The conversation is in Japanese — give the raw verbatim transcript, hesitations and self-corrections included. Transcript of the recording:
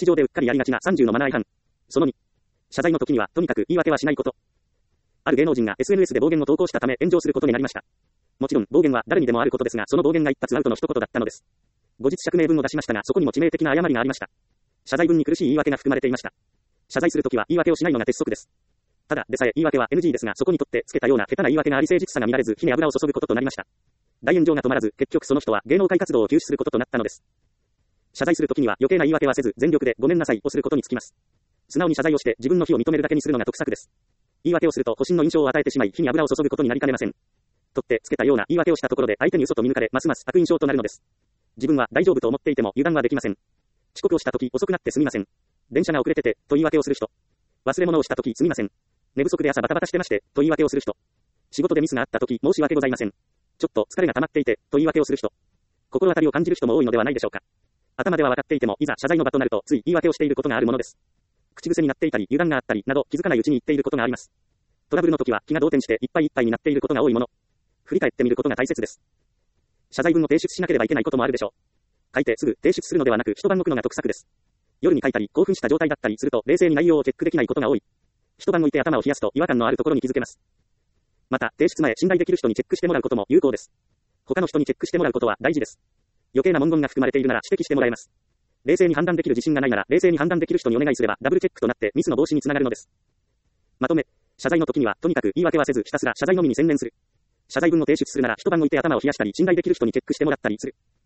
日常でうっかりやりがちなさんじゅうのマナー違反。そのに、謝罪の時にはとにかく言い訳はしないこと。ある芸能人が エスエヌエス で暴言を投稿したため炎上することになりました。もちろん暴言は誰にでもあることですが、その暴言が一発アウトの一言だったのです。後日釈明文を出しましたが、そこにも致命的な誤りがありました。謝罪文に苦しい言い訳が含まれていました。謝罪するときは言い訳をしないのが鉄則です。ただでさえ言い訳は エヌジー ですが、そこにとってつけたような下手な言い訳があり誠実さが見られず、火に油を注ぐこととなりました。大炎上が止まらず、結局その人は芸能界活動を休止することとなったのです。謝罪するときには余計な言い訳はせず、全力でごめんなさいをすることにつきます。素直に謝罪をして自分の非を認めるだけにするのが得策です。言い訳をすると保身の印象を与えてしまい、火に油を注ぐことになりかねません。とってつけたような言い訳をしたところで相手に嘘と見抜かれ、ますます悪印象となるのです。自分は大丈夫と思っていても油断はできません。遅刻をしたとき遅くなってすみません。電車が遅れててと言い訳をする人。忘れ物をしたときすみません。寝不足で朝バタバタしてましてと言い訳をする人。仕事でミスがあったとき申し訳ございません。ちょっと疲れが溜まっていてと言い訳をする人。心当たりを感じる人も多いのではないでしょうか。頭では分かっていてもいざ謝罪の場となるとつい言い訳をしていることがあるものです。口癖になっていたり油断があったりなど気づかないうちに言っていることがあります。トラブルの時は気が動転していっぱいいっぱいになっていることが多いもの。振り返ってみることが大切です。謝罪文を提出しなければいけないこともあるでしょう。書いてすぐ提出するのではなく一晩置くのが得策です。夜に書いたり興奮した状態だったりすると冷静に内容をチェックできないことが多い。一晩置いて頭を冷やすと違和感のあるところに気づけます。また提出前信頼できる人にチェックしてもらうことも有効です。他の人にチェックしてもらうことは大事です。余計な文言が含まれているなら指摘してもらえます。冷静に判断できる自信がないなら冷静に判断できる人にお願いすればダブルチェックとなってミスの防止につながるのです。まとめ、謝罪の時にはとにかく言い訳はせずひたすら謝罪のみに専念する。謝罪文を提出するなら一晩置いて頭を冷やしたり信頼できる人にチェックしてもらったりする。